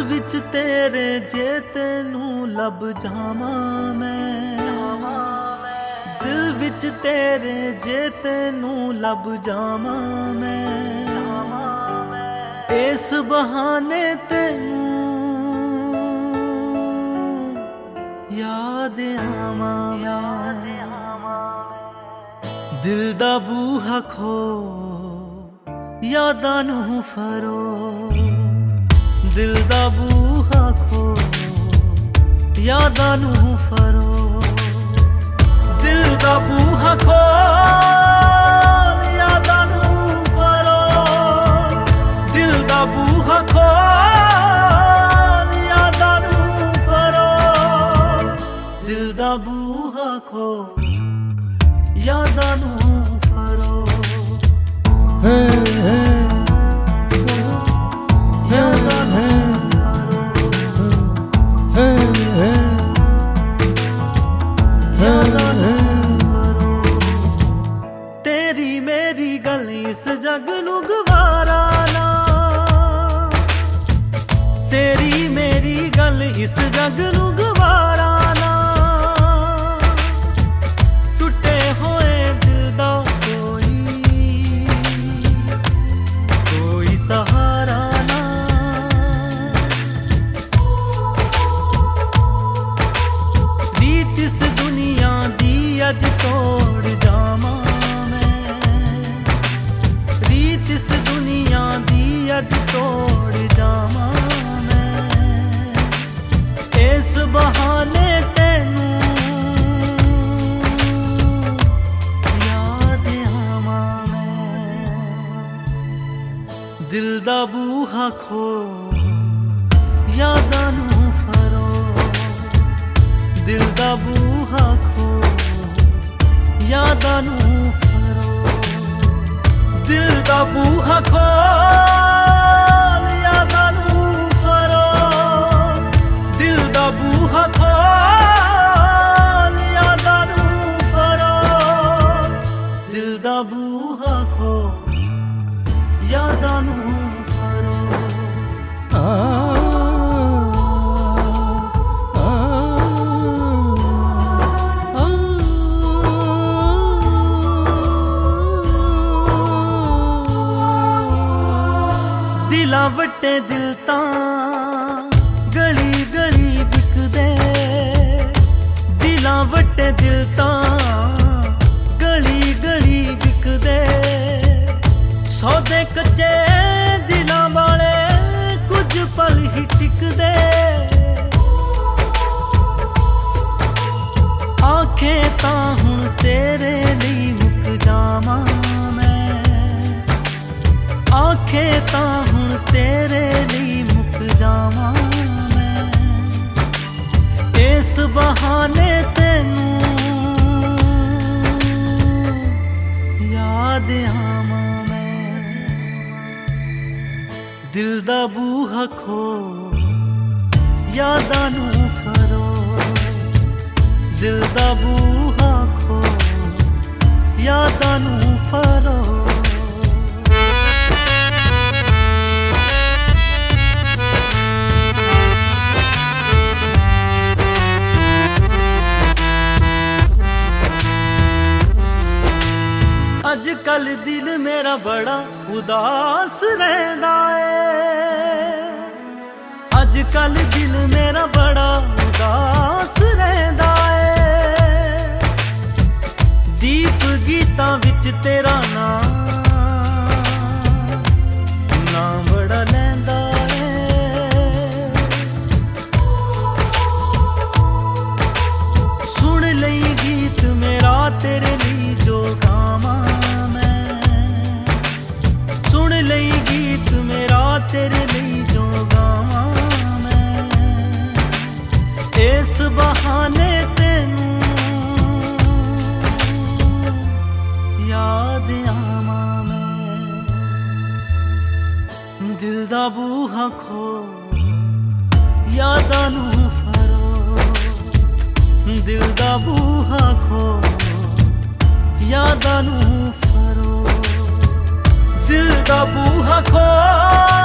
विच तेरे जे तेनू लब जावां मैं, दिल विच तेरे जे तेनू लब जावां मैं, इस बहाने तेनू याद आवां मैं। दिल दा बूहा खो यादां नू फरो, दिल दा बूहा खो यादां नू फरो, दिल दा बूहा खो यादां नू फरो, दिल दा बूहा खो यादां नू फरो, दिल दा बूहा खो यादां नू फरो। तेरी मेरी गल इस जग नू गवारा ना, तेरी मेरी गल इस जग नू गवारा ना, टुटे होए दिल दा कोई सहारा ना, रीत इस दुनिया दी अज तोड़ जावां मैं, रीत इस दुनिया दी अज तोड़ जावां मैं, इस बहाने तेनू याद आवां मैं। दिल दा बूहा खो यादां नू फरो, दिल दा बूहा खो यादां नू फरो, दिल दा बूहा खो यादां नू फरो, दिल दा बूहा खो यादां नू फरो, दिल दा बूहा खो यादां नू फरो। दिलां वट्टे दिल तां गली गली विकदे, दिलां वट्टे दिल तां गली गली विकदे, सौदे कच्चे दिलां वाले कुछ पल ही टिकदे, आंखें तां हुण तेरे लिए मुक जावां मैं, आंखें तां हुण तेरे लिए मुक जावां मैं, इस बहाने तेनू याद आवां मैं। दिल दा बूहा खो यादां नू फरो, दिल दा बूहा खो यादां नू फरो। अज कल दिल मेरा बड़ा उदास रहंदा है, अज कल दिल मेरा बड़ा उदास रहंदा है, दीप गीतां विच तेरा नाम बड़ा लैंदा है, सुन लई गीत मेरा तेरे लिए जो गावां मैं, सुन लई गीत मेरा तेरे लिए जो गावां मैं, इस बहाने तेनू याद आवां मैं। दिल दा बूहा खो यादां नू फरो, दिल दा बूहा खो यादां नू फरो, दिल दा बूहा खो